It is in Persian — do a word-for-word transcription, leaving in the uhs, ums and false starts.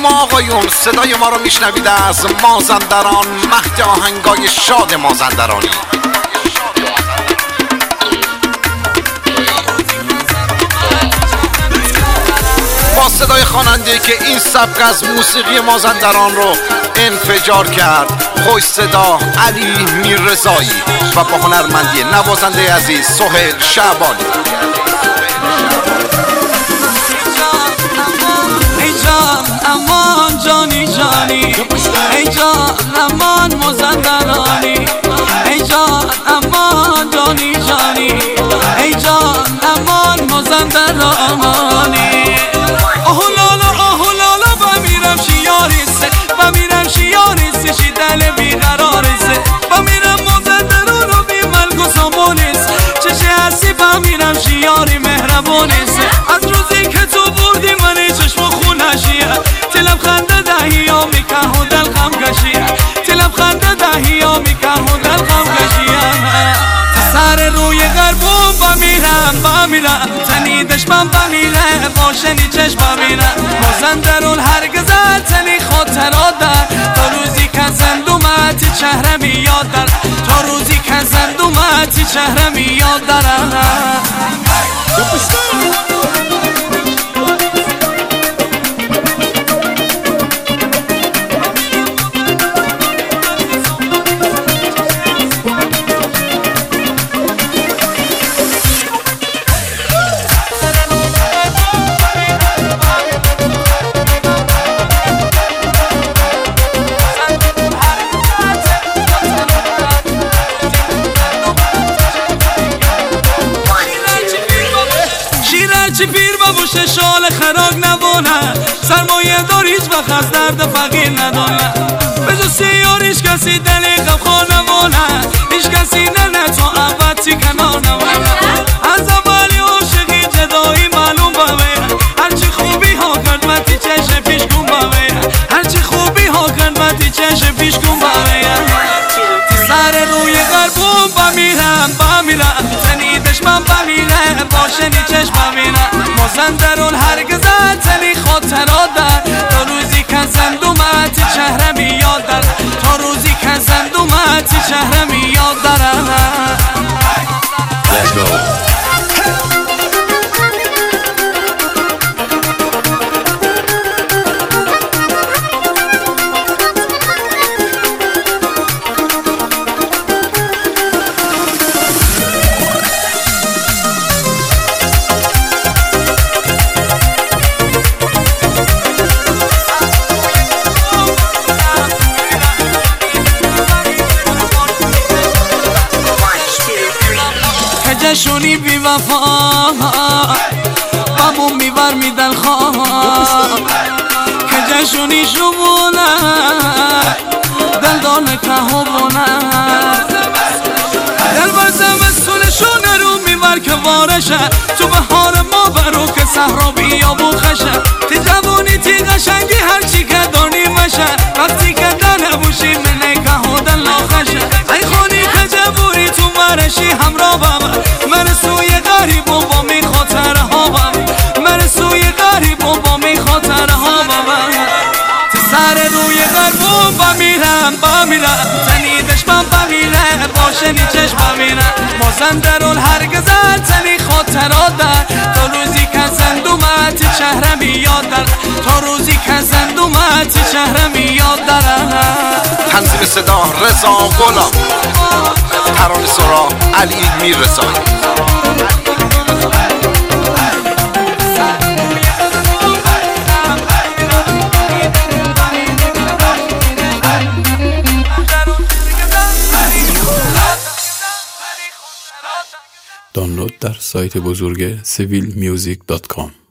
خانم آقایون، صدای ما رو میشنوید از مازندران، مهد آهنگای شاد مازندرانی. با صدای خواننده که این سبک از موسیقی مازندران رو انفجار کرد، خوش صدا علی میررضایی و با هنرمندی نوازنده عزیز سهیل شعبانی. ای جان امان جانی جانی، ای جان امان مازندرانی، ای جان امان جانی جانی، ای جان امان مازندرانی. آهو لالا آهو لالا بمیرم شیاریسه، بمیرم شیاریسه شی دل بیقراریسه، بمیرم مازندران رو بی ملک و سامونیسه، چشه هستی بمیرم شیاری مهربونیسه. از روزی که تو بردی منی چشم و خونشیه، تلم خنده دهی ها میکه و دل غم کشیه، تلم خنده دهی ها میکه و دل غم کشیه. سر روی غربون بمیرم بمیرم، تنیدش من بمیره باشنی چشم بمیرم. مازندران هرگز تنی خاطرات در، تا روزی که زندومتی چهرمی یاد در، تا روزی که زندومتی چهرمی یاد دارم. چی پیر بابوشه شال خراق نبونه، سرمایه دار هیچ وقت از درد فقیر ندانه، به جز سیاریش کسی دلی غمخوار نمونه، هیچ کسی نه تا ابدی کنار نمونه. از اولی عاشقی جدایی معلوم بمیره، هرچی خوبی ها کرد متی چشم پیش کن بمیره، هرچی خوبی ها کرد متی چشم پیش کن بمیره. سر روی غربون بمیرم بمیرم، تنیدش من بمیره باشنی چشم بمیرم. مازندران هرگز تنی خاطرات در، تا روزی که زندومتی چهرمی یاد در، تا روزی که زندومتی چهرمی یاد دارم. Let's go. جشونی بی وفا بامون میبر میدن خواه، که جشونی شبونه دل دانه که بونه، دل بر زمستونشونه رو میبر که وارشه، تو بهار ما برو که صحرا بیابو خشه. تی جوانی تی قشنگی هرچی که دانی مشه، وقتی که دل بوشی منه که دل ناخشه. ای خونی که جبوری تو مرشی همراه بابا، من سوی غریب و با می خاطر ها بابا، من سوی غریب و با می خاطر ها بابا. تی سر روی غربون بمیرم بمیرم، تنیدش من بمیره باشنی چشم بمیرم. مازندران هرگز تنی خاطرات در، تا روزی که زندومتی چهرمی یاد در، تا روزی که زندومتی چهرمی یاد دارم. تنظیم صدا رضا غلام، ترانه سرا علی میررضایی. دانلود در سایت بزرگ سویل میوزیک دات کام.